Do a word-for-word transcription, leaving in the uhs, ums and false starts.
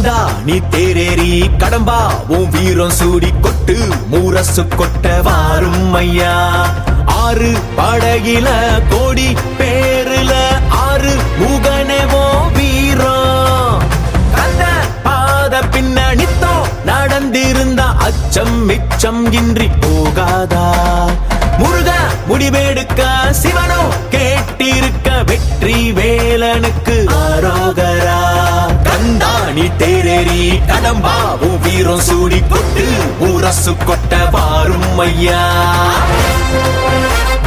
கந்தா நீ தேரேறி கடம்பா உன் வீரம் சூடி கொட்டு மூரசு கொட்ட வாரும் ஐயா. ஆறு படகில கோடி பேருல ஆறு முகனேவோ வீரம். கந்த பாத பின்னணித்தோ நடந்திருந்தா அச்சம் மிச்சம் இன்றி போகாதா. முருக முடிவெடுக்க சிவனோ கேட்டிருக்க வெற்றி வேலனுக்கு ஆரோகரா. கந்தாணி தேரேறி கடம்பாவும் வீரம் சூடி கொட்டு ஊரசு கொட்ட வாரும் ஐயா.